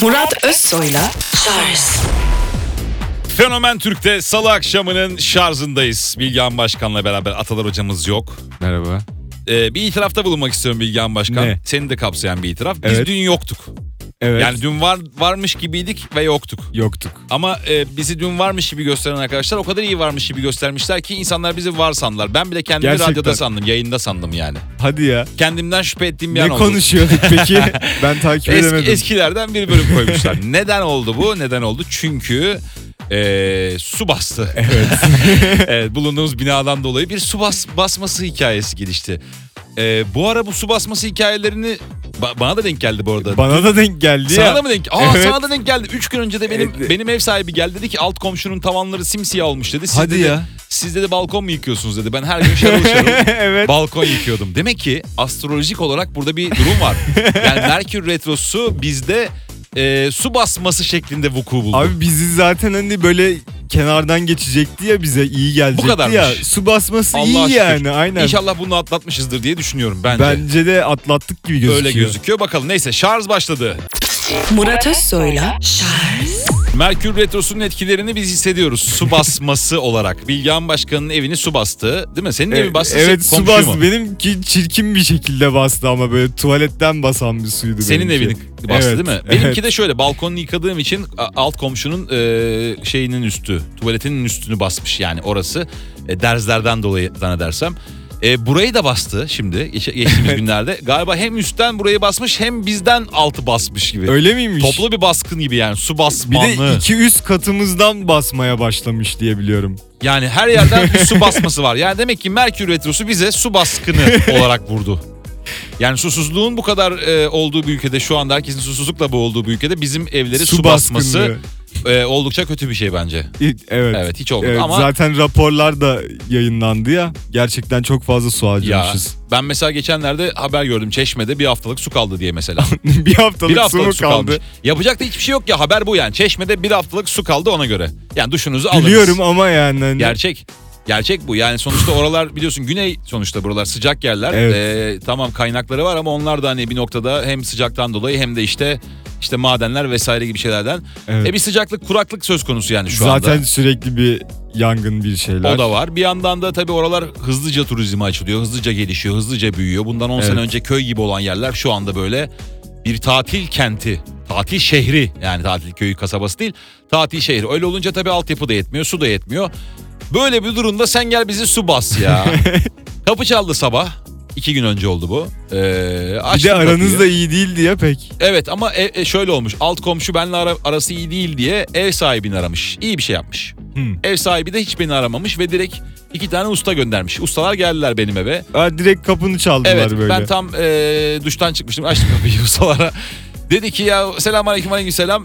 Murat Özsoy'la Şarj. Fenomen Türk'te salı akşamının şarjındayız. Bilgehan Başkan'la beraber. Atalar hocamız yok. Merhaba. Bir itirafta bulunmak istiyorum Bilgehan Başkan. Ne? Seni de kapsayan bir itiraf. Biz Evet. dün yoktuk. Evet. Yani dün varmış gibiydik ve yoktuk. Yoktuk. Ama bizi dün varmış gibi gösteren arkadaşlar o kadar iyi varmış gibi göstermişler ki insanlar bizi var sandılar. Ben bile kendimi Gerçekten. radyoda sandım, yayında sandım yani. Hadi ya. Kendimden şüphe ettiğim bir Ne an oldu. konuşuyorduk peki? Ben takip edemedim. Eskilerden bir bölüm koymuşlar. Neden oldu bu? Neden oldu? Çünkü su bastı. Evet. Evet, bulunduğumuz binadan dolayı bir su basması hikayesi gelişti. Bu ara bu su basması hikayelerini bana da denk geldi bu arada. Bana da denk geldi Sana ya. da mı denk? Evet. Sana da denk geldi. 3 gün önce de benim ev sahibi geldi, dedi ki alt komşunun tavanları simsiyah olmuş dedi. Hadi dedi, ya. Siz dedi balkon mu yıkıyorsunuz dedi. Ben her gün şarıl şarıl Evet. balkon yıkıyordum. Demek ki astrolojik olarak burada bir durum var. Yani Merkür Retrosu bizde su basması şeklinde vuku buldu. Abi bizi zaten hani böyle kenardan geçecekti ya, bize iyi gelecekti kadarmış. ya. Su basması Allah'a iyi şükür. yani, aynen. İnşallah bunu atlatmışızdır diye düşünüyorum bence. Bence de atlattık gibi gözüküyor. Öyle gözüküyor. Bakalım, neyse, şarj başladı. Murat Özsoy'la Şarj. Merkür Retrosu'nun etkilerini biz hissediyoruz su basması olarak. Bilgehan Başkan'ın evini su bastı, değil mi? Senin evi bastı. Evet, su komşu bastı. mu? Benimki çirkin bir şekilde bastı ama böyle tuvaletten basan bir suydu. Senin benimki. evini bastı, Evet, değil mi? evet. Benimki de şöyle, balkonunu yıkadığım için alt komşunun şeyinin üstü, tuvaletinin üstünü basmış yani orası. Derzlerden dolayı zannedersem. Burayı da bastı şimdi geçtiğimiz günlerde. Galiba hem üstten burayı basmış hem bizden altı basmış gibi. Öyle miymiş? Toplu bir baskın gibi yani, su Bir basmanı. de 2 üst katımızdan basmaya başlamış diye biliyorum. Yani her yerden bir su basması var. Yani demek ki Merkür Retrosu bize su baskını olarak vurdu. Yani susuzluğun bu kadar olduğu bir ülkede, şu anda herkesin susuzlukla boğulduğu bir ülkede bizim evleri su basması oldukça kötü bir şey bence. Evet. Evet, hiç olmadı Evet, ama zaten raporlar da yayınlandı ya. Gerçekten çok fazla su ya harcamışız. ben mesela geçenlerde haber gördüm, Çeşme'de bir haftalık su kaldı diye mesela. Bir haftalık, Bir haftalık su mu kaldı? kalmış. Yapacak da hiçbir şey yok ya, haber bu yani. Çeşme'de bir haftalık su kaldı, ona göre. Yani duşunuzu alınız. Biliyorum ama yani. Hani... Gerçek bu. Yani sonuçta oralar biliyorsun güney, sonuçta buralar sıcak yerler. Evet. Tamam, kaynakları var ama onlar da hani bir noktada hem sıcaktan dolayı hem de işte madenler vesaire gibi şeylerden. Evet. Bir sıcaklık, kuraklık söz konusu yani şu anda. Zaten sürekli bir yangın, bir şeyler. O da var. Bir yandan da tabii oralar hızlıca turizme açılıyor, hızlıca gelişiyor, hızlıca büyüyor. Bundan 10 sene önce köy gibi olan yerler şu anda böyle bir tatil kenti, tatil şehri, yani tatil köyü, kasabası değil, tatil şehri. Öyle olunca tabii altyapı da yetmiyor, su da yetmiyor. Böyle bir durumda sen gel bizi su bas ya. Kapı çaldı sabah. 2 gün önce oldu bu. Bir de aranız da iyi değildi ya pek. Evet ama şöyle olmuş. Alt komşu benimle arası iyi değil diye ev sahibini aramış. İyi bir şey yapmış. Ev sahibi de hiç beni aramamış ve direkt 2 tane usta göndermiş. Ustalar geldiler benim eve. Direkt kapını çaldılar Evet, böyle. ben tam duştan çıkmıştım. Açtım kapıyı ustalara. Dedi ki ya selamünaleyküm, aleykümselam.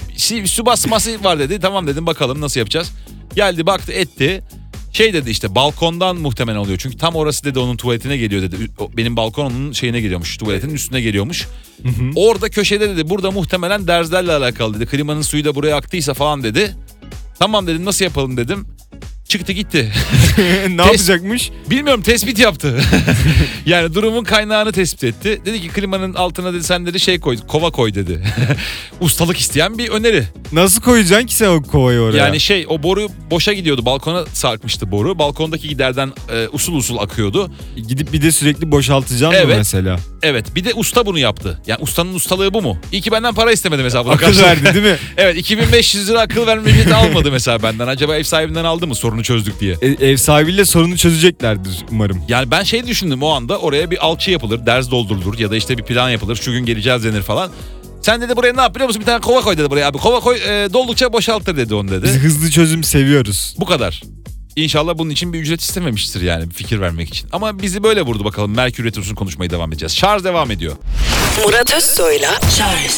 Su basması var dedi. Tamam dedim, bakalım nasıl yapacağız. Geldi, baktı, etti. Şey dedi, işte balkondan muhtemelen oluyor. Çünkü tam orası dedi onun tuvaletine geliyor dedi. Benim balkon onun şeyine geliyormuş. Tuvaletinin üstüne geliyormuş. Orada köşede dedi, burada muhtemelen derzlerle alakalı dedi. Klimanın suyu da buraya aktıysa falan dedi. Tamam dedim, nasıl yapalım dedim. Çıktı gitti. Ne yapacakmış? Bilmiyorum, tespit yaptı. Yani durumun kaynağını tespit etti. Dedi ki klimanın altına dedi sen dedi şey koy, kova koy dedi. Ustalık isteyen bir öneri. Nasıl koyacaksın ki sen o kovayı oraya? Yani o boru boşa gidiyordu. Balkona sarkmıştı boru. Balkondaki giderden usul usul akıyordu. Gidip bir de sürekli boşaltacaksın mı mesela? Evet, bir de usta bunu yaptı. Yani ustanın ustalığı bu mu? İyi ki benden para istemedi mesela. Buna Akıl verdi değil mi? Evet, 2500 lira akıl verme ücreti almadı mesela benden. Acaba ev sahibinden aldı mı, sorunu çözdük diye. Ev sahibiyle sorunu çözeceklerdir umarım. Yani ben düşündüm o anda, oraya bir alçı yapılır, derz doldurulur ya da işte bir plan yapılır, şu gün geleceğiz denir falan. Sen dedi buraya ne yap biliyor musun, bir tane kova koy dedi buraya abi. Kova koy, doldukça boşaltır dedi onu dedi. Biz hızlı çözüm seviyoruz. Bu kadar. İnşallah bunun için bir ücret istememiştir yani, bir fikir vermek için. Ama bizi böyle vurdu bakalım. Merkür Retrosu'nu konuşmaya devam edeceğiz. Şarj devam ediyor. Murat Özsoy'la Şarj.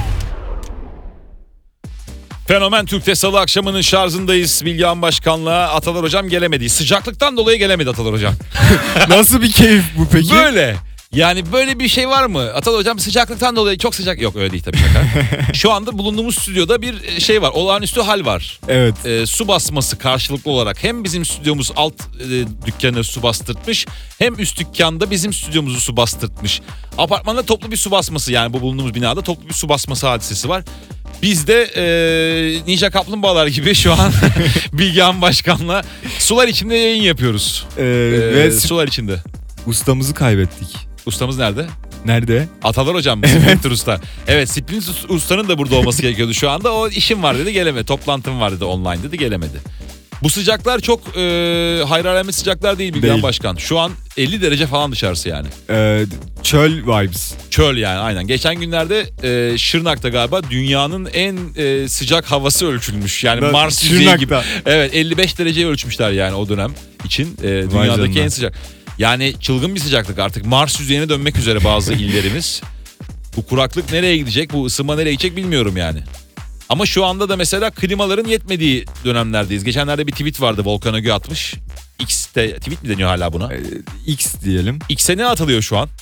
Fenomen Türk'te salı akşamının şarjındayız. Bilgehan Başkan'la. Atalar hocam gelemedi. Sıcaklıktan dolayı gelemedi Atalar hocam. Nasıl bir keyif bu peki? Böyle. Yani böyle bir şey var mı? Atal hocam sıcaklıktan dolayı çok sıcak. Yok öyle değil tabii şaka. Şu anda bulunduğumuz stüdyoda bir şey var. Olağanüstü hal var. Evet. Su basması karşılıklı olarak hem bizim stüdyomuz alt dükkanı su bastırtmış hem üst dükkanda bizim stüdyomuzu su bastırtmış. Apartmanda toplu bir su basması, yani bu bulunduğumuz binada toplu bir su basması hadisesi var. Biz de Ninja Kaplumbağalar gibi şu an Bilgehan Başkan'la sular içinde yayın yapıyoruz. Ve Sular içinde. ustamızı kaybettik. Ustamız nerede? Nerede? Atalar hocam, Splinter Usta. Evet, Splinter Usta'nın da burada olması gerekiyordu şu anda. O işim var dedi, gelemedi. Toplantım var dedi, online dedi, gelemedi. Bu sıcaklar çok hayır alamet sıcaklar değil Bilgehan Değil. Başkan. Şu an 50 derece falan dışarısı yani. Çöl vibes. Çöl yani, aynen. Geçen günlerde Şırnak'ta galiba dünyanın en sıcak havası ölçülmüş. Yani Mars yüzeyi gibi. Şırnak'ta. Evet, 55 dereceyi ölçmüşler yani o dönem için. Dünyadaki canına. en sıcak. Yani çılgın bir sıcaklık artık. Mars yüzeyine dönmek üzere bazı illerimiz. Bu kuraklık nereye gidecek, bu ısınma nereye gidecek bilmiyorum yani. Ama şu anda da mesela klimaların yetmediği dönemlerdeyiz. Geçenlerde bir tweet vardı, Volkan Ögü atmış. X'te tweet mi deniyor hala buna? X diyelim. X'e ne atılıyor şu an?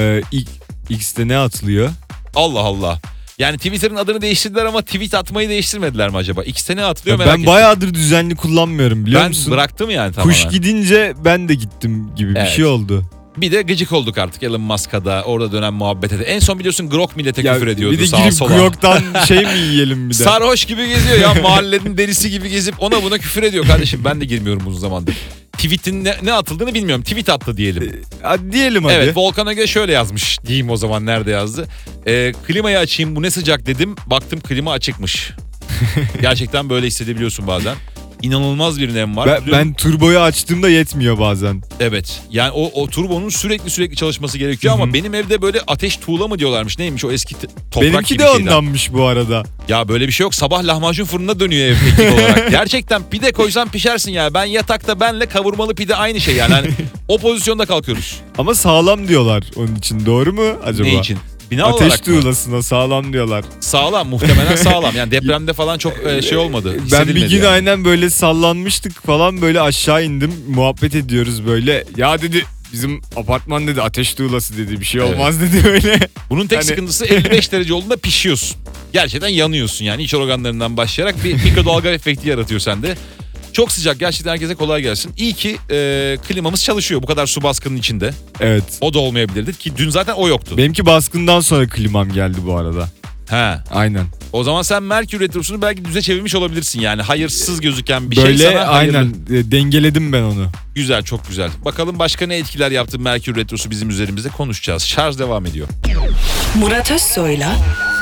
X'te ne atılıyor? Allah Allah. Yani Twitter'ın adını değiştirdiler ama tweet atmayı değiştirmediler mi acaba? X'te ne atılıyor Ya merak ben ettim. bayağıdır düzenli kullanmıyorum, biliyor Ben musun? bıraktım yani tamamen. Kuş gidince ben de gittim gibi Evet. bir şey oldu. Bir de gıcık olduk artık Elon Musk'a da, orada dönen muhabbete de. En son biliyorsun Grok millete Ya küfür ediyordu bir de sağa girip sola. Grok'tan şey mi yiyelim bir de? Sarhoş gibi geziyor ya, mahallenin delisi gibi gezip ona buna küfür ediyor kardeşim. Ben de girmiyorum uzun zamandır. Tweet'in ne atıldığını bilmiyorum. Tweet attı diyelim. Hadi diyelim hadi. Evet, Volkan Öge şöyle yazmış diyeyim o zaman, nerede yazdı. Klimayı açayım, bu ne sıcak dedim, baktım klima açıkmış. Gerçekten böyle hissedebiliyorsun bazen. İnanılmaz bir nem var. Ben turboyu açtığımda yetmiyor bazen. Evet, yani o turbonun sürekli çalışması gerekiyor ama benim evde böyle ateş tuğla mı diyorlarmış, neymiş o eski toprak Benimki gibi de şeyden. ondanmış bu arada. Ya böyle bir şey yok, sabah lahmacun fırınına dönüyor ev teknik olarak. Gerçekten pide koysan pişersin ya. Ben yatakta benle kavurmalı pide aynı şey yani. Hani o pozisyonda kalkıyoruz. Ama sağlam diyorlar onun için, doğru mu acaba? Ne için? Bina Ateş olarak mı? tuğlasına sağlam diyorlar. Sağlam, muhtemelen sağlam. Yani depremde falan çok şey olmadı. Ben bir hissedilmedi gün yani. aynen böyle sallanmıştık falan, böyle aşağı indim, muhabbet ediyoruz böyle. Ya dedi, bizim apartman dedi ateş tuğlası dedi, bir şey Evet. olmaz dedi öyle. Bunun tek Hani- sıkıntısı 55 derece olduğunda pişiyorsun. Gerçekten yanıyorsun yani, iç organlarından başlayarak bir mikrodalga efekti yaratıyor sende. Çok sıcak, gerçekten herkese kolay gelsin. İyi ki klimamız çalışıyor bu kadar su baskının içinde. Evet. O da olmayabilirdi ki dün zaten o yoktu. Benimki baskından sonra klimam geldi bu arada. He. Aynen. O zaman sen Merkür Retrosu'nu belki düze çevirmiş olabilirsin yani. Hayırsız gözüken bir şey Böyle sana hayırlı. aynen dengeledim ben onu. Güzel, çok güzel. Bakalım başka ne etkiler yaptı Merkür Retrosu bizim üzerimizde, konuşacağız. Şarj devam ediyor. Murat Özsoy'la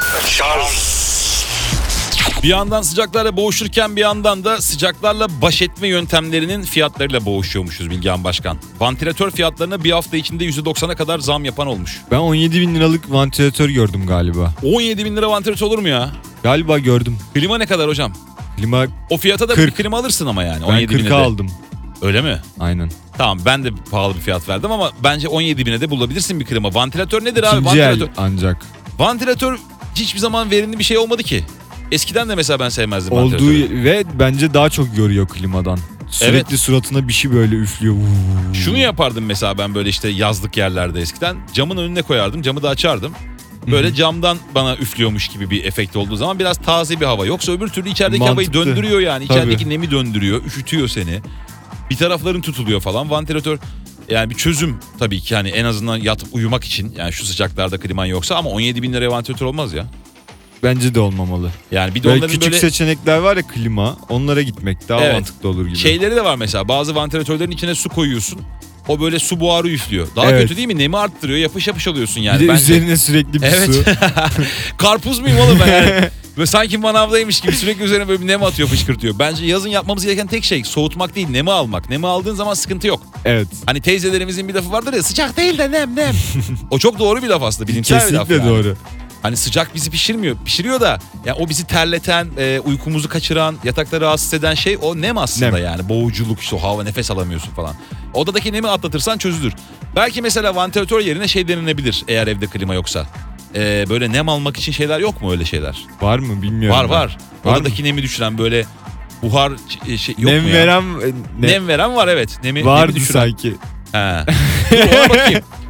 Bir yandan sıcaklarla boğuşurken bir yandan da sıcaklarla baş etme yöntemlerinin fiyatlarıyla boğuşuyormuşuz Bilgehan Başkan. Vantilatör fiyatlarına bir hafta içinde %90'a kadar zam yapan olmuş. Ben 17 bin liralık vantilatör gördüm galiba. 17 bin lira vantilatör olur mu ya? Galiba gördüm. Klima ne kadar hocam? Klima O fiyata da 40. bir klima alırsın ama yani. ben 17 bine 40'a de. aldım. Öyle mi? Aynen. Tamam, ben de pahalı bir fiyat verdim ama bence 17 bine de bulabilirsin bir klima. Vantilatör nedir abi? İkinci el Vantilatör. ancak. Vantilatör hiçbir zaman verimli bir şey olmadı ki. Eskiden de mesela ben sevmezdim Olduğu vantilatörü. ve bence daha çok yoruyor klimadan. Sürekli Evet. suratına bir şey böyle üflüyor. Şunu yapardım mesela ben böyle işte yazlık yerlerde eskiden. Camın önüne koyardım, camı da açardım. Böyle camdan bana üflüyormuş gibi bir efekt olduğu zaman biraz taze bir hava. Yoksa öbür türlü içerideki havayı Mantıklı. döndürüyor yani. Tabii. İçerideki nemi döndürüyor, üşütüyor seni. Bir tarafların tutuluyor falan. Vantilatör yani bir çözüm tabii ki, yani en azından yatıp uyumak için. Yani şu sıcaklarda kliman yoksa, ama 17 bin liraya vantilatör olmaz ya. Bence de olmamalı. Yani bir de Böyle onların küçük böyle seçenekler var ya, klima. Onlara gitmek daha Evet. mantıklı olur gibi. şeyleri de var mesela. Bazı vantilatörlerin içine su koyuyorsun. O böyle su buharı üflüyor. Daha Evet. kötü değil mi? Nemi arttırıyor. Yapış yapış oluyorsun yani. bir de Bence- üzerine sürekli bir Evet. su. Karpuz muyum oğlum ben yani? Ve sanki manavdaymış gibi sürekli üzerine böyle bir nem atıyor, fışkırtıyor. Bence yazın yapmamız gereken tek şey soğutmak değil, nemi almak. Nemi aldığın zaman sıkıntı yok. Evet. Hani teyzelerimizin bir lafı vardır ya, sıcak değil de nem. O çok doğru bir laf aslında. Bilimsel bir laf Kesinlikle yani. doğru. Hani sıcak bizi pişirmiyor. Pişiriyor da yani o bizi terleten, uykumuzu kaçıran, yatakta rahatsız eden şey o nem aslında Nem. yani. Boğuculuk, işte o hava, nefes alamıyorsun falan. Odadaki nemi atlatırsan çözülür. Belki mesela vantilatör yerine şey denilebilir eğer evde klima yoksa. Böyle nem almak için şeyler yok mu, öyle şeyler? Var mı bilmiyorum. Var ben. var. Var Odadaki nemi düşüren böyle buhar şey yok Nem mu ya? veren Nem veren var, evet. Nemi vardı düşüren. sanki. He. Dur, ona bakayım.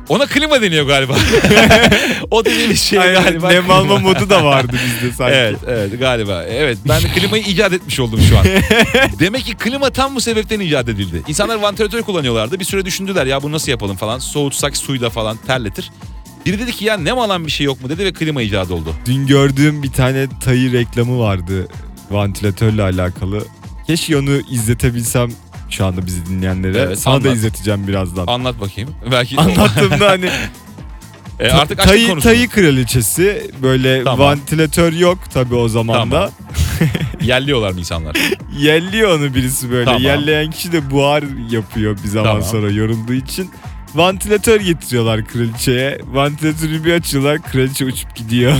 Ona klima deniyor galiba. O dediğimiz şey Aynen, galiba. nem klima. alma modu da vardı bizde sanki. Evet galiba. Evet, ben de klimayı icat etmiş oldum şu an. Demek ki klima tam bu sebepten icat edildi. İnsanlar vantilatör kullanıyorlardı. Bir süre düşündüler ya bunu nasıl yapalım falan. Soğutsak suyla falan terletir. Biri dedi ki ya nem alan bir şey yok mu dedi ve klima icat oldu. Dün gördüğüm bir tane Tayı reklamı vardı vantilatörle alakalı. Keşke onu izletebilsem şu anda bizi dinleyenlere. Evet, Sana anlat. da izleteceğim birazdan. Anlat bakayım. Belki Anlattığımda hani artık açtık konusunu. Tayı kraliçesi böyle Tamam. vantilatör yok tabii o zaman Tamam. da. Yerliyorlar mı insanlar? Yelliyor onu birisi böyle. Tamam. Yerleyen kişi de buhar yapıyor bir zaman Tamam. sonra yorulduğu için. Vantilatör getiriyorlar kraliçeye. Vantilatörü bir açıyorlar, kraliçe uçup gidiyor.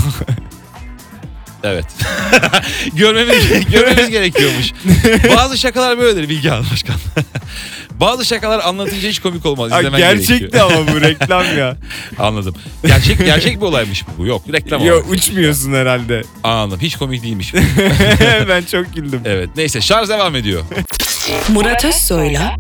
Evet. görmemiz gerekiyormuş. Bazı şakalar böyledir Bilgehan Başkan. Bazı şakalar anlatınca hiç komik olmaz. İzlemen Gerçekti gerekiyor. ama bu reklam ya. Anladım. Gerçek bir olaymış bu. Yok reklam Yo, olarak. uçmuyorsun herhalde. Anladım. Hiç komik değilmiş. Ben çok güldüm. Evet. Neyse şarj devam ediyor. Murat Özsoy'la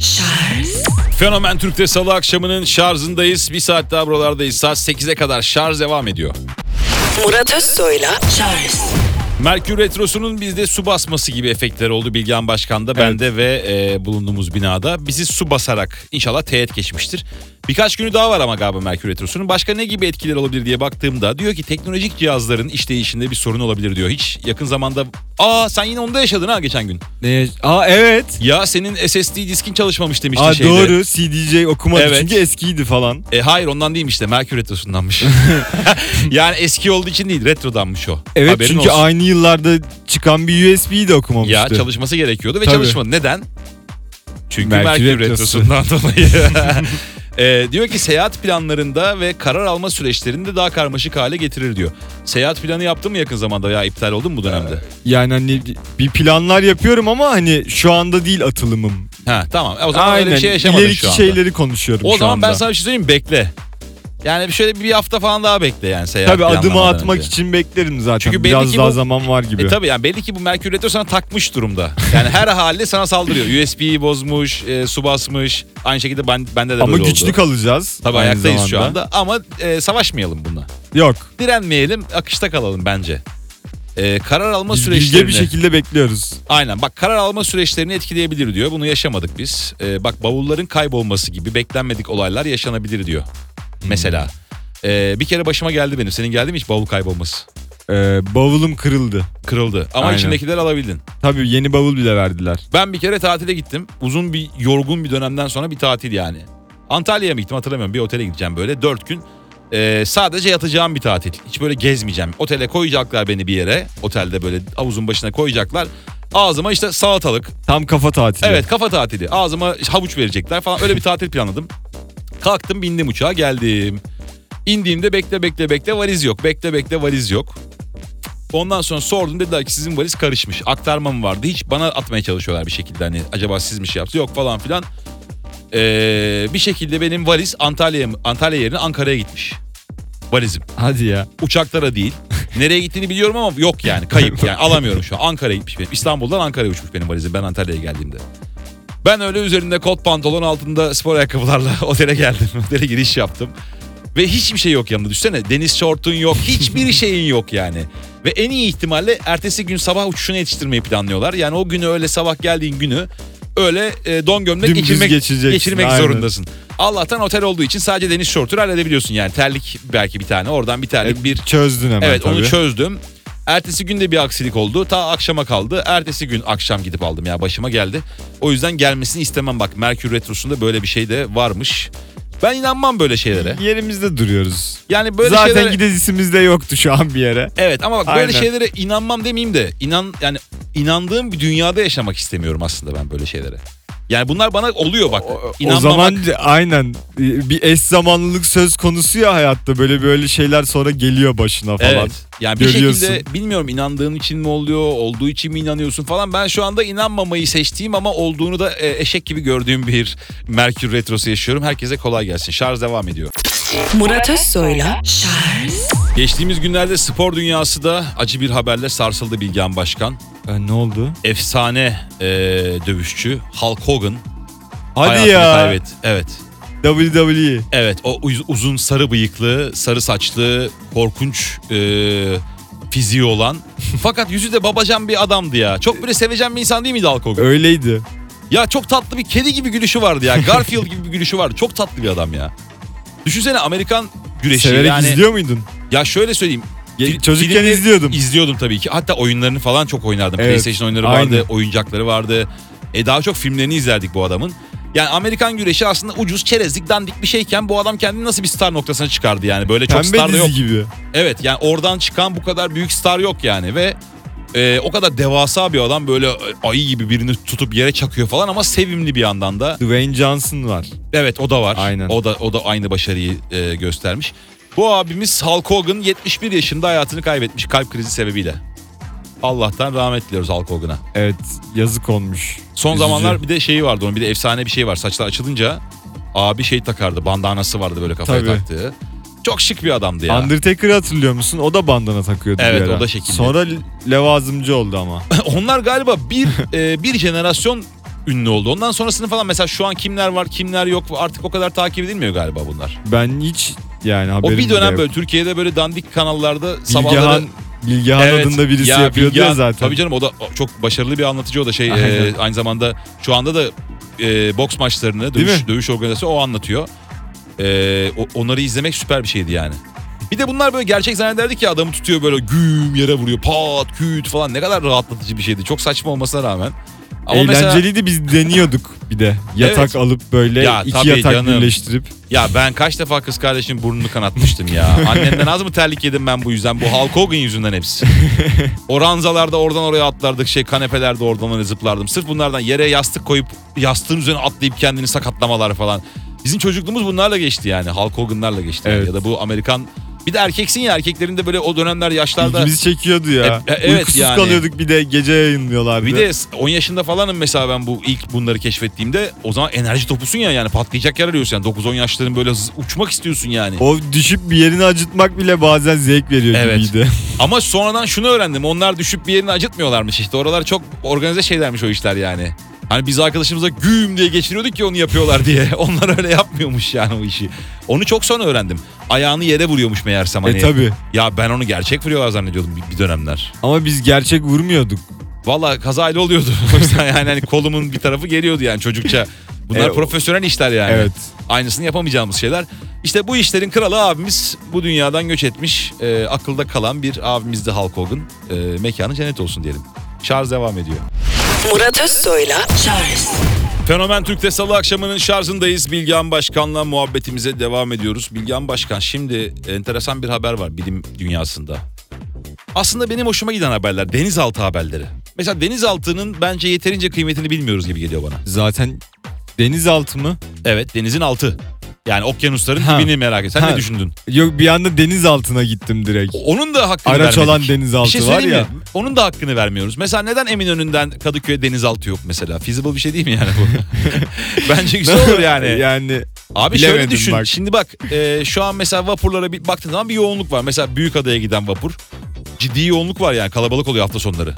Fenomen Türk'te salı akşamının şarjındayız. Bir saat daha buralardayız. Saat 8'e kadar şarj devam ediyor. Murat Özsoy'la Şarj. Merkür Retrosu'nun bizde su basması gibi efektleri oldu Bilgehan Başkan'da, bende ve bulunduğumuz binada. Bizi su basarak inşallah teğet geçmiştir. Birkaç günü daha var ama galiba Merkür Retrosu'nun. Başka ne gibi etkiler olabilir diye baktığımda diyor ki teknolojik cihazların işleyişinde bir sorun olabilir diyor. Hiç yakın zamanda... Sen yine onda yaşadın ha geçen gün. Evet. Ya senin SSD diskin çalışmamış demiştin Aa, şeyde. doğru, CDJ okumadı Evet. çünkü eskiydi falan. Hayır ondan değilmiş de Merkür Retrosu'ndanmış. Yani eski olduğu için değil, retrodanmış o. Evet, Haberin çünkü olsun. aynı yıllarda çıkan bir USB'yi de okumamıştı. Ya çalışması gerekiyordu ve Tabii. çalışmadı. Neden? Çünkü Merkür Merkür Retrosu. Retrosu'ndan dolayı. Diyor ki seyahat planlarında ve karar alma süreçlerinde daha karmaşık hale getirir diyor. Seyahat planı yaptın mı yakın zamanda ya iptal oldun mu bu dönemde? Yani hani bir planlar yapıyorum ama hani şu anda değil atılımım. Ha tamam. O zaman öyle Aynen. bir şey yaşamadın İleriki şu anda. şeyleri konuşuyorum O şu zaman anda. ben sana bir şey söyleyeyim, bekle. Yani şöyle bir hafta falan daha bekle yani seyahat Tabii adımı planlamadan atmak önce. için beklerim zaten. Çünkü belli biraz ki daha bu- zaman var gibi. Tabii yani belli ki bu Merkür Retro sana takmış durumda. Yani her haliyle sana saldırıyor. USB'yi bozmuş, su basmış. Aynı şekilde bende de Ama böyle güçlü oldu. kalacağız. Tabii aynı ayaktayız şu zamanda. anda ama savaşmayalım bununla. Yok. Direnmeyelim, akışta kalalım bence. Karar alma Biz süreçlerini... bilge bir şekilde bekliyoruz. Aynen bak, karar alma süreçlerini etkileyebilir diyor. Bunu yaşamadık biz. Bak bavulların kaybolması gibi beklenmedik olaylar yaşanabilir diyor. Mesela. Bir kere başıma geldi benim. Senin geldi mi hiç bavul kaybolması? Bavulum kırıldı. Kırıldı. Ama Aynen. içindekileri alabildin. Tabii yeni bavul bile verdiler. Ben bir kere tatile gittim. Uzun bir yorgun bir dönemden sonra bir tatil yani. Antalya'ya mı gittim hatırlamıyorum. Bir otele gideceğim böyle 4 gün. Sadece yatacağım bir tatil. Hiç böyle gezmeyeceğim. Otele koyacaklar beni bir yere. Otelde böyle havuzun başına koyacaklar. Ağzıma işte salatalık. Tam kafa tatili. Evet, kafa tatili. Ağzıma havuç verecekler falan. Öyle bir tatil planladım. Kalktım, bindim uçağa, geldim. İndiğimde bekle valiz yok. Bekle valiz yok. Ondan sonra sordum, dediler ki sizin valiz karışmış. Aktarma mı vardı? Hiç bana atmaya çalışıyorlar bir şekilde, hani acaba siz mi şey yaptı? Yok falan filan. Bir şekilde benim valiz Antalya yerine Ankara'ya gitmiş. Valizim. Hadi ya. Uçaklara değil. Nereye gittiğini biliyorum ama yok yani, kayıp yani, alamıyorum şu an. Ankara'ya gitmiş benim. İstanbul'dan Ankara'ya uçmuş benim valizim ben Antalya'ya geldiğimde. Ben öyle üzerinde kot pantolon, altında spor ayakkabılarla otele geldim. Otele giriş yaptım. Ve hiçbir şey yok yanında, düşünsene. Deniz şortun yok, hiçbir şeyin yok yani. Ve en iyi ihtimalle ertesi gün sabah uçuşunu yetiştirmeyi planlıyorlar. Yani o günü, öyle sabah geldiğin günü öyle don gömlek Dümdüz geçireceksin, aynen. zorundasın. Allah'tan otel olduğu için sadece deniz şortunu halledebiliyorsun yani. Terlik belki bir tane, oradan bir terlik bir... Çözdün hemen Evet, tabii. onu çözdüm. Ertesi gün de bir aksilik oldu. Ta akşama kaldı. Ertesi gün akşam gidip aldım ya, başıma geldi. O yüzden gelmesini istemem bak. Merkür Retrosu'nda böyle bir şey de varmış. Ben inanmam böyle şeylere. Yerimizde duruyoruz. Yani böyle Zaten şeylere... gidesimizde yoktu şu an bir yere. Evet ama bak böyle Aynen. şeylere inanmam demeyeyim de yani inandığım bir dünyada yaşamak istemiyorum aslında ben böyle şeylere. Yani bunlar bana oluyor bak. O İnanmamak... zaman aynen bir eş zamanlılık söz konusu ya hayatta, böyle şeyler sonra geliyor başına falan. Evet. Yani bir Görüyorsun. şekilde bilmiyorum, inandığın için mi oluyor, olduğu için mi inanıyorsun falan. Ben şu anda inanmamayı seçtiğim ama olduğunu da eşek gibi gördüğüm bir Merkür Retrosu yaşıyorum. Herkese kolay gelsin. Şarj devam ediyor. Murat Özsoy'la Şarj. Geçtiğimiz günlerde spor dünyası da acı bir haberle sarsıldı Bilgehan Başkan. Ne oldu? Efsane dövüşçü Hulk Hogan Hadi hayatını ya. kaybetti. Evet. WWE. Evet, o uzun sarı bıyıklı, sarı saçlı, korkunç fiziği olan. Fakat yüzü de babacan bir adamdı ya. Çok böyle sevecen bir insan değil miydi Hulk Hogan? Öyleydi. Ya çok tatlı bir kedi gibi gülüşü vardı ya. Garfield gibi bir gülüşü vardı. Çok tatlı bir adam ya. Düşünsene Amerikan güreşi. Severek yani, izliyor muydun? Ya şöyle söyleyeyim. Çocukken filmleri izliyordum. İzliyordum tabii ki. Hatta oyunlarını falan çok oynardım. Evet, PlayStation oyunları aynı. vardı, oyuncakları vardı. Daha çok filmlerini izlerdik bu adamın. Yani Amerikan güreşi aslında ucuz, çerezlik, dandik bir şeyken bu adam kendini nasıl bir star noktasına çıkardı yani. Böyle çok Pembe star da dizi yok. gibi. Evet, yani oradan çıkan bu kadar büyük star yok yani ve o kadar devasa bir adam, böyle ayı gibi birini tutup yere çakıyor falan ama sevimli bir yandan da. Dwayne Johnson var. Evet, o da var. Aynen. O da aynı başarıyı göstermiş. Bu abimiz Hulk Hogan 71 yaşında hayatını kaybetmiş kalp krizi sebebiyle. Allah'tan rahmet diliyoruz Hulk Hogan'a. Evet, yazık olmuş. Son Üzücü. zamanlar bir de şeyi vardı onun, bir de efsane bir şey var. Saçlar açılınca abi şey takardı, bandanası vardı böyle kafaya Tabii. taktığı. Çok şık bir adamdı ya. Undertaker'ı hatırlıyor musun? O da bandana takıyordu Evet, bir ara. o da şekilli. Sonra levazımcı oldu ama. Onlar galiba bir jenerasyon ünlü oldu. Ondan sonrasını falan mesela şu an kimler var kimler yok artık o kadar takip edilmiyor galiba bunlar. Ben hiç yani O haberim bir bile dönem yok. böyle Türkiye'de böyle dandik kanallarda sabahları... Bilgehan Evet, adında birisi yapıyordu ya zaten. Tabii canım, o da çok başarılı bir anlatıcı, o da Aynen. aynı zamanda şu anda da boks maçlarını, Değil mi? dövüş organizasyonu o anlatıyor. Onları izlemek süper bir şeydi yani. Bir de bunlar böyle gerçek zannederdik ya, adamı tutuyor böyle güm yere vuruyor, pat küt falan, ne kadar rahatlatıcı bir şeydi. Çok saçma olmasına rağmen. Ama Eğlenceliydi, biz deniyorduk bir de. Yatak Evet. alıp böyle Ya, iki tabii yatak canım. birleştirip. Ya ben kaç defa kız kardeşim burnunu kanatmıştım ya. Annemden az mı terlik yedim ben bu yüzden? Bu Hulk Hogan yüzünden hepsi. O ranzalarda oradan oraya atlardık, kanepelerde oradan oraya zıplardım. Sırf bunlardan yere yastık koyup yastığın üzerine atlayıp kendini sakatlamalar falan. Bizim çocukluğumuz bunlarla geçti yani. Hulk Hogan'larla geçti. Evet. Ya da bu Amerikan... Bir de erkeksin ya, erkeklerin de böyle o dönemler yaşlarda... İlgimizi çekiyordu ya. Evet Uykusuz yani. kalıyorduk, bir de gece yayınlıyorlardı. Bir de 10 yaşında falanım mesela ben bu ilk bunları keşfettiğimde. O zaman enerji topusun ya, yani patlayacak yer arıyorsun yani. 9-10 yaşların böyle uçmak istiyorsun yani. O düşüp bir yerini acıtmak bile bazen zevk veriyor Evet. gibiydi. Ama sonradan şunu öğrendim. Onlar düşüp bir yerini acıtmıyorlarmış işte. Oralar çok organize şeylermiş o işler yani. Hani biz arkadaşımıza güm diye geçiriyorduk ki onu yapıyorlar diye. Onlar öyle yapmıyormuş yani o işi. Onu çok sonra öğrendim. Ayağını yere vuruyormuş meğersem hani. Tabii. Ya ben onu gerçek vuruyorlar zannediyordum bir dönemler. Ama biz gerçek vurmuyorduk. Vallahi kazayla oluyordu. O yüzden yani hani kolumun bir tarafı geliyordu yani çocukça. Bunlar profesyonel işler yani. Evet. Aynısını yapamayacağımız şeyler. İşte bu işlerin kralı abimiz bu dünyadan göç etmiş. Akılda kalan bir abimiz de Hulk Hogan. Mekanı cennet olsun diyelim. Şarj devam ediyor. Murat Özsoy'la Charles Fenomen Türk'te salı akşamının şarjındayız. Bilgehan Başkan'la muhabbetimize devam ediyoruz. Bilgehan Başkan, şimdi enteresan bir haber var bilim dünyasında. Aslında benim hoşuma giden haberler, denizaltı haberleri. Mesela denizaltının bence yeterince kıymetini bilmiyoruz gibi geliyor bana. Zaten denizaltı mı? Evet, denizin altı. Yani okyanusların Ha. dibini merak et. Sen Ha. ne düşündün? Yok, bir anda deniz altına gittim direkt. Onun da hakkını Araç vermedik. olan denizaltı Bir şey var söyleyeyim ya. mi? Onun da hakkını vermiyoruz. Mesela neden Eminönü'nden Kadıköy'e denizaltı yok mesela? Feasible bir şey değil mi yani bu? Bence güzel olur yani. Yani Abi şöyle bilemedim düşün. bak. Şimdi bak şu an mesela vapurlara bir baktığın zaman bir yoğunluk var. Mesela Büyükada'ya giden vapur. Ciddi yoğunluk var yani, kalabalık oluyor hafta sonları.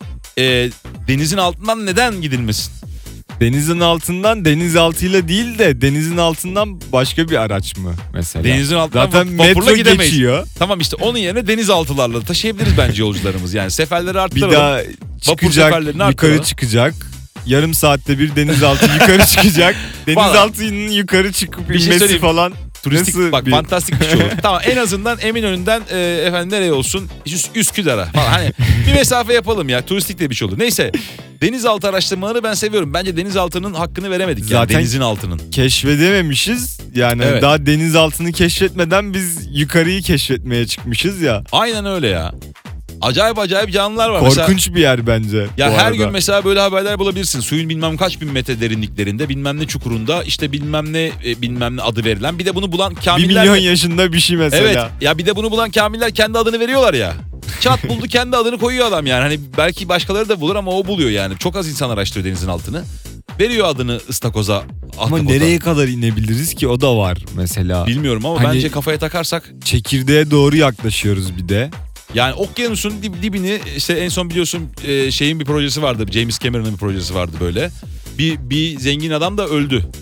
Denizin altından neden gidilmesin? denizin altından denizaltıyla değil de denizin altından başka bir araç mı mesela? Denizin altından Zaten vapurla metro gidemeyiz. geçiyor. Tamam işte onun yerine denizaltılarla taşıyabiliriz bence yolcularımız. Yani seferleri Bir arttıralım. daha çıkacak, seferlerini yukarı arttıralım. çıkacak. Yarım saatte bir denizaltı yukarı çıkacak. Denizaltının yukarı çıkıp Bir şey inmesi söyleyeyim. falan. Turistik, nasıl bak bir- fantastik bir şey olur. Tamam, en azından Eminönü'nden efendim nereye olsun? Üsküdar'a falan. Hani bir mesafe yapalım ya. Turistik de bir şey olur. Neyse. Denizaltı araştırmaları ben seviyorum. Bence denizaltının hakkını veremedik yani, Zaten denizin altının. Keşfedememişiz. Yani Evet. daha denizaltını keşfetmeden biz yukarıyı keşfetmeye çıkmışız ya. Aynen öyle ya. Acayip canlılar var. Mesela, Korkunç bir yer bence. ya bu her arada. gün mesela böyle haberler bulabilirsin. Suyun bilmem kaç bin metre derinliklerinde, bilmem ne çukurunda, işte bilmem ne adı verilen. Bir de bunu bulan 1 kamiller... milyon yaşında bir şey mesela. Evet ya, bir de bunu bulan kamiller kendi adını veriyorlar ya. Çat buldu, kendi adını koyuyor adam yani. Hani belki başkaları da bulur ama o buluyor yani. Çok az insan araştırıyor denizin altını. Veriyor adını ıstakoza, Ama ahtapota. nereye kadar inebiliriz ki, o da var mesela. Bilmiyorum ama Hani- bence kafaya takarsak, Çekirdeğe doğru yaklaşıyoruz bir de. yani okyanusun dibini işte en son biliyorsun şeyin bir projesi vardı. James Cameron'ın bir projesi vardı böyle. Bir zengin adam da öldü.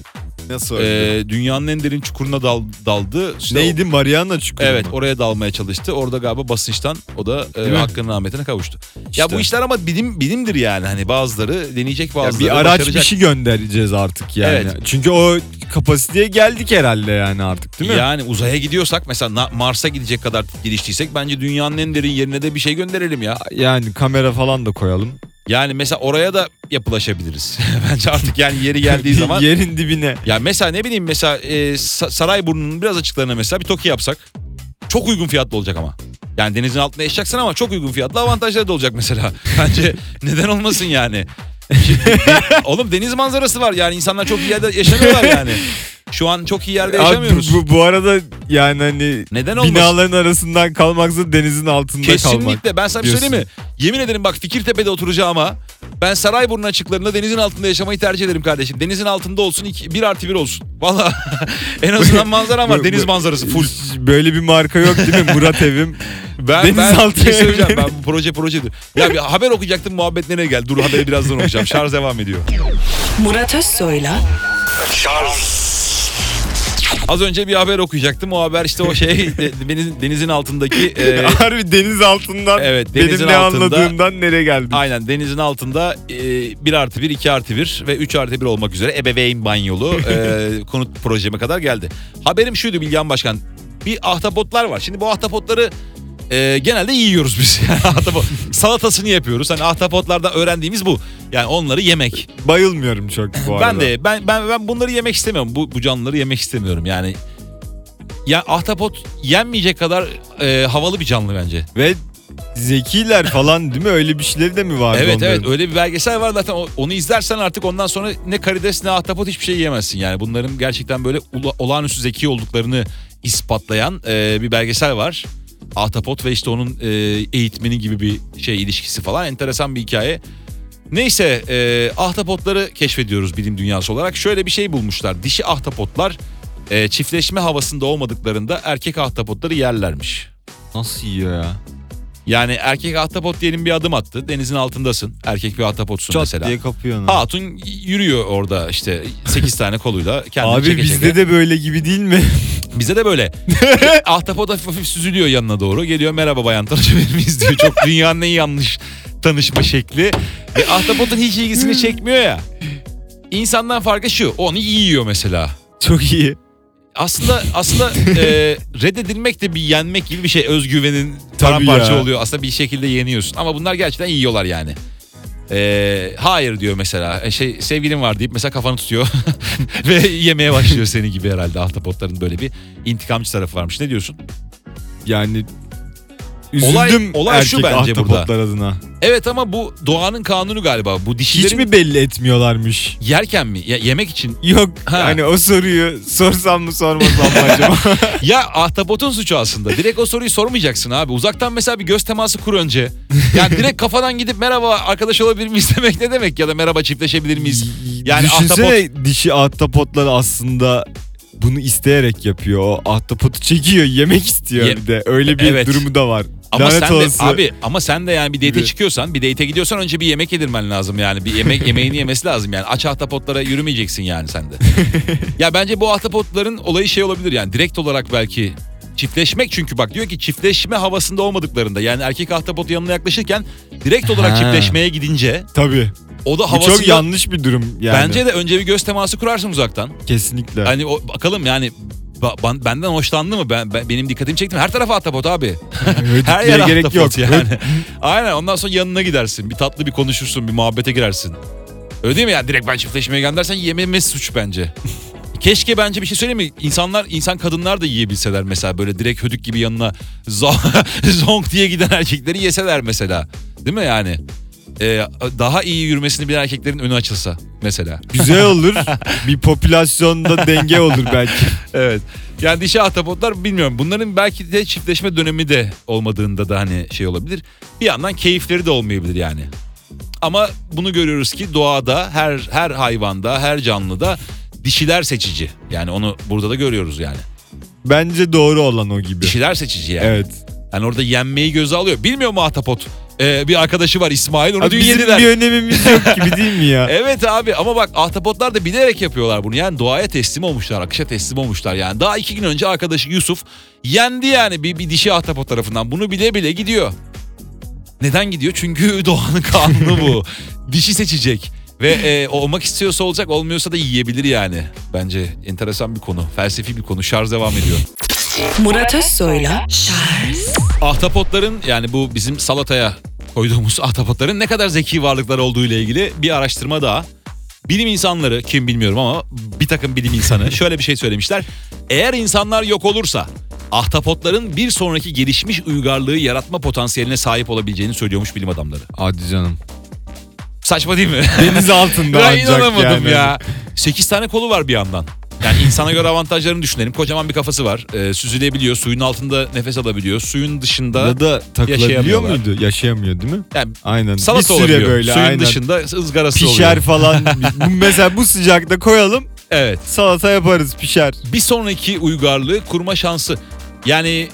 Nasıl öldü? Dünyanın en derin çukuruna daldı. İşte Neydi, Mariana Çukuru Evet, mu? oraya dalmaya çalıştı. Orada galiba basınçtan o da mi? hakkının rahmetine kavuştu. İşte. Ya bu işler ama bilimdir yani. Hani bazıları deneyecek, Ya bazıları bir araç başaracak. bir şey göndereceğiz artık yani. Evet. Çünkü o kapasiteye geldik herhalde yani artık, değil mi? Yani uzaya gidiyorsak mesela Mars'a gidecek kadar geliştiysek bence dünyanın en derin yerine de bir şey gönderelim ya. Yani kamera falan da koyalım. Yani mesela oraya da yapılaşabiliriz. Bence artık yani yeri geldiği zaman. Yerin dibine. Ya mesela ne bileyim mesela Sarayburnu'nun biraz açıklarına mesela bir TOKİ yapsak. Çok uygun fiyatlı olacak ama. Yani denizin altında yaşayacaksın ama çok uygun fiyatlı avantajları da olacak mesela. Bence neden olmasın yani. Oğlum deniz manzarası var yani insanlar çok iyi yerde yaşamıyorlar yani. Şu an çok iyi yerde yaşamıyoruz. Abi, bu arada yani hani Neden olmasın? binaların arasından kalmaksa denizin altında kalmak. Kesinlikle. Ben sana bir söyleyeyim mi? Yemin ederim bak Fikirtepe'de oturacağım ama ben Sarayburnu açıklarında denizin altında yaşamayı tercih ederim kardeşim. Denizin altında olsun 1+1 olsun. Valla en azından manzara var. Deniz manzarası full. Böyle bir marka yok değil mi? Murat Evim. Ben Denizaltı bir şey söyleyeceğim. evleri. Ben bu projedir. Ya bir haber okuyacaktım, muhabbet nereye geldi? Dur haberi birazdan okuyacağım. Şarj devam ediyor. Murat Özsoy'la Az önce bir haber okuyacaktım. O haber işte o denizin altındaki Harbi deniz altından. Evet, benim denizin ne altında. anladığımdan nereye geldim? Aynen denizin altında 1+1, 2+1 ve 3+1 olmak üzere ebeveyn banyolu konut projeme kadar geldi. Haberim şuydu Bilgehan Başkan. Bir ahtapotlar var. Şimdi bu ahtapotları genelde yiyoruz biz. Yani salatasını yapıyoruz. Hani ahtapotlardan öğrendiğimiz bu. Yani onları yemek. Bayılmıyorum çok bu arada. Ben de ben bunları yemek istemiyorum. Bu canlıları yemek istemiyorum. Yani ya ahtapot yenmeyecek kadar havalı bir canlı bence. Ve zekiler falan değil mi? Öyle bir şeyleri de mi var? Evet öyle bir belgesel var zaten onu izlersen artık ondan sonra ne karides ne ahtapot hiçbir şey yiyemezsin yani bunların gerçekten böyle olağanüstü zeki olduklarını ispatlayan bir belgesel var. Ahtapot ve işte onun eğitmeni gibi bir şey ilişkisi falan enteresan bir hikaye. Neyse ahtapotları keşfediyoruz bilim dünyası olarak. Şöyle bir şey bulmuşlar. Dişi ahtapotlar çiftleşme havasında olmadıklarında erkek ahtapotları yerlermiş. Nasıl yiyor ya? Yani erkek ahtapot diyelim bir adım attı. Denizin altındasın. Erkek bir ahtapotsun Çat mesela. diye kapıyor onu. Hatun yürüyor orada işte 8 tane koluyla. Kendini Abi çeke bizde çeke. de böyle gibi değil mi? Bizde de böyle. Ahtapot hafif süzülüyor yanına doğru. Geliyor merhaba bayan tanışabilir miyiz diyor. Çok dünyanın en yanlış tanışma şekli. Ve ahtapotun hiç ilgisini çekmiyor ya. İnsandan farkı şu. Onu yiyor mesela. Çok iyi. Aslında reddedilmek de bir yenmek gibi bir şey. Özgüvenin Tabii paramparça ya. oluyor. Aslında bir şekilde yeniyorsun. Ama bunlar gerçekten yiyorlar yani. Hayır diyor mesela. Sevgilim var deyip mesela kafanı tutuyor. Ve yemeye başlıyor seni gibi herhalde. Ahtapotların böyle bir intikamcı tarafı varmış. Ne diyorsun? Yani üzüldüm olay şu erkek bence ahtapotlar burada. adına. Evet ama bu doğanın kanunu galiba. Bu dişilerin Hiç mi belli etmiyorlarmış? yerken mi? Yemek için. Yok Ha. hani o soruyu sorsam mı sormasam mı acaba? Ya ahtapotun suçu aslında. Direkt o soruyu sormayacaksın abi. Uzaktan mesela bir göz teması kur önce. Yani direkt kafadan gidip merhaba arkadaş olabilir miyiz demek ne demek? Ya da merhaba çiftleşebilir miyiz? Yani Düşünsene dişi ahtapotlar aslında bunu isteyerek yapıyor. O ahtapotu çekiyor, yemek istiyor bir de. Öyle bir Evet. durumu da var. Ama Lanet sen de olası. abi ama sen de yani bir date'e Gibi. çıkıyorsan, bir date'e gidiyorsan önce bir yemek yedirmen lazım yani. Bir yemeğini yemesi lazım yani. Aç ahtapotlara yürümeyeceksin yani sen de. Ya bence bu ahtapotların olayı şey olabilir yani direkt olarak belki çiftleşmek çünkü bak diyor ki çiftleşme havasında olmadıklarında yani erkek ahtapot yanına yaklaşırken direkt olarak Ha. çiftleşmeye gidince Tabii. o da Bu havasında çok yanlış bir durum yani. bence de önce bir göz teması kurarsın uzaktan. Kesinlikle. Hani bakalım yani benden hoşlandı mı? Benim dikkatimi çekti mi? Her tarafa ahtapot abi. Her yer gerek ahtapot yok. yani. Aynen ondan sonra yanına gidersin. Bir tatlı bir konuşursun. Bir muhabbete girersin. Öyle değil mi yani? Direkt ben çiftleşmeye geldim dersen yememesi suç bence. Keşke bence bir şey söyleyeyim mi? İnsan kadınlar da yiyebilseler mesela. Böyle direkt hödük gibi yanına zonk diye giden erkekleri yeseler mesela. Değil mi yani? Daha iyi yürümesini bilen erkeklerin önü açılsa mesela. Güzel olur. Bir popülasyonda denge olur belki. Evet. Yani dişi ahtapotlar bilmiyorum. Bunların belki de çiftleşme dönemi de olmadığında da hani şey olabilir. Bir yandan keyifleri de olmayabilir yani. Ama bunu görüyoruz ki doğada her hayvanda, her canlıda dişiler seçici. Yani onu burada da görüyoruz yani. Bence doğru olan o gibi. Dişiler seçici yani. Evet. Yani orada yenmeyi göze alıyor. Bilmiyor mu ahtapot? bir arkadaşı var İsmail, onu Abi dün bizim yediler. bir önemimiz yok gibi değil mi ya? Evet abi, ama bak ahtapotlar da bilerek yapıyorlar bunu. Yani doğaya teslim olmuşlar, akışa teslim olmuşlar yani. Daha 2 gün önce arkadaşı Yusuf yendi yani bir dişi ahtapot tarafından. Bunu bile bile gidiyor. Neden gidiyor? Çünkü doğanın kanunu bu. Dişi seçecek. Ve olmak istiyorsa olacak, olmuyorsa da yiyebilir yani. Bence enteresan bir konu, felsefi bir konu. Şarj devam ediyor. Murat Özsoy'la Ahtapotların, yani bu bizim salataya koyduğumuz ahtapotların ne kadar zeki varlıklar olduğu ile ilgili bir araştırma daha. Bilim insanları, kim bilmiyorum ama bir takım bilim insanı şöyle bir şey söylemişler. Eğer insanlar yok olursa ahtapotların bir sonraki gelişmiş uygarlığı yaratma potansiyeline sahip olabileceğini söylüyormuş bilim adamları. Hadi canım. Saçma değil mi? Deniz altında Ben ancak inanamadım yani. ya. 8 tane kolu var bir yandan. Yani insana göre avantajlarını düşünelim. Kocaman bir kafası var. Süzülebiliyor. Suyun altında nefes alabiliyor. Suyun dışında Ya da takılabiliyor yaşayamıyorlar. muydu? Yaşayamıyor değil mi? yani Aynen. salata bir süre olabiliyor. böyle Suyun aynen. dışında ızgarası Pişer oluyor. falan. Mesela bu sıcakta koyalım, Evet. salata yaparız, pişer. Bir sonraki uygarlığı kurma şansı. Yani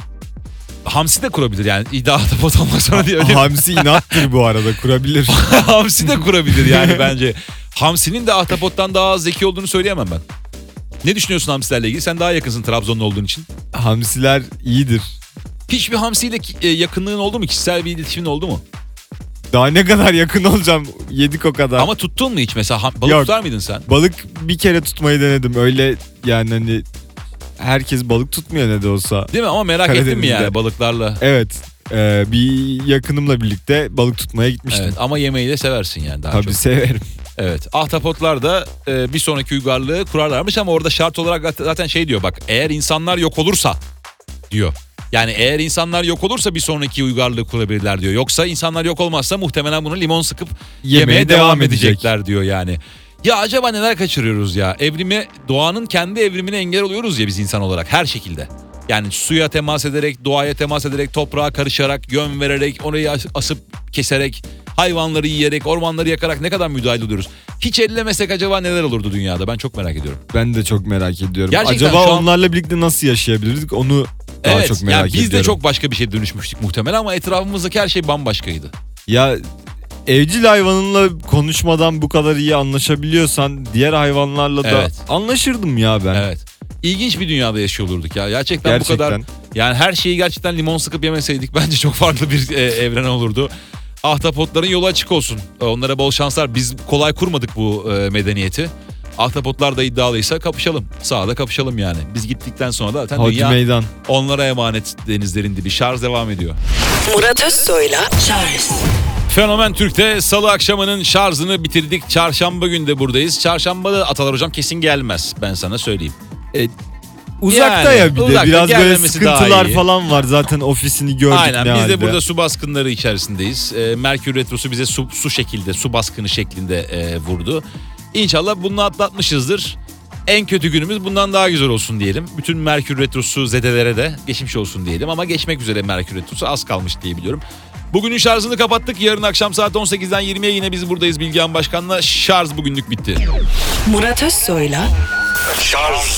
hamsi de kurabilir yani. İddia ahtapot olmak sonra diye. Hamsi inattır bu arada, kurabilir. Hamsi de kurabilir yani bence. Hamsinin de ahtapottan daha az zeki olduğunu söyleyemem ben. Ne düşünüyorsun hamsilerle ilgili? Sen daha yakınsın Trabzonlu olduğun için. Hamsiler iyidir. Hiçbir hamsiyle yakınlığın oldu mu? Kişisel bir iletişimin oldu mu? Daha ne kadar yakın olacağım, yedik o kadar. Ama tuttun mu hiç mesela? Balık Yok. tutar mıydın sen? Balık bir kere tutmayı denedim. Öyle yani, hani herkes balık tutmuyor ne de olsa. Değil mi? Ama merak ettin mi Karadeniz'de. yani balıklarla? Evet. Bir yakınımla birlikte balık tutmaya gitmiştim. Evet, ama yemeği de seversin yani daha Tabii çok. severim. Evet. Ahtapotlar da bir sonraki uygarlığı kurarlarmış ama orada şart olarak zaten şey diyor bak. Eğer insanlar yok olursa diyor. Yani eğer insanlar yok olursa bir sonraki uygarlığı kurabilirler diyor. Yoksa insanlar yok olmazsa muhtemelen bunu limon sıkıp yemeye devam edecekler diyor yani. Ya acaba neler kaçırıyoruz ya? Evrimi, doğanın kendi evrimine engel oluyoruz ya biz insan olarak her şekilde. Yani suya temas ederek, doğaya temas ederek, toprağa karışarak, yön vererek, orayı asıp keserek, hayvanları yiyerek, ormanları yakarak ne kadar müdahale ediyoruz. Hiç ellemesek acaba neler olurdu dünyada? Ben çok merak ediyorum. Ben de çok merak ediyorum. Gerçekten Acaba şu an- onlarla birlikte nasıl yaşayabilirdik, onu daha Evet, çok merak yani ediyorum. biz de çok başka bir şeye dönüşmüştük muhtemelen ama etrafımızdaki her şey bambaşkaydı. Ya evcil hayvanınla konuşmadan bu kadar iyi anlaşabiliyorsan diğer hayvanlarla da Evet. anlaşırdım ya ben. Evet. İlginç bir dünyada yaşıyor olurduk ya. Gerçekten bu kadar. Yani her şeyi gerçekten limon sıkıp yemeseydik bence çok farklı bir evren olurdu. Ahtapotların yolu açık olsun. Onlara bol şanslar. Biz kolay kurmadık bu medeniyeti. Ahtapotlar da iddialıysa kapışalım. Sahada kapışalım yani. Biz gittikten sonra da zaten Hadi dünya meydan. onlara emanet, denizlerin dibi. Şarj devam ediyor. Murat Özsoy'la Fenomen Türk'te salı akşamının şarjını bitirdik. Çarşamba günde buradayız. Çarşamba da Atalar Hocam kesin gelmez. Ben sana söyleyeyim. Uzakta Yani, ya bir de uzakta, biraz böyle gelmemesi daha sıkıntılar iyi. falan var. Zaten ofisini gördük Aynen, ne biz halde. de burada su baskınları içerisindeyiz. Merkür Retrosu bize su baskını şeklinde vurdu. İnşallah bunu atlatmışızdır. En kötü günümüz bundan daha güzel olsun diyelim. Bütün Merkür Retrosu zedelere de geçmiş olsun diyelim. Ama geçmek üzere Merkür Retrosu, az kalmış diye biliyorum. Bugünün şarjını kapattık. Yarın akşam saat 18'den 20'ye yine biz buradayız Bilgehan Başkan'la. Şarj bugünlük bitti. Murat Özsoy'la Şarj.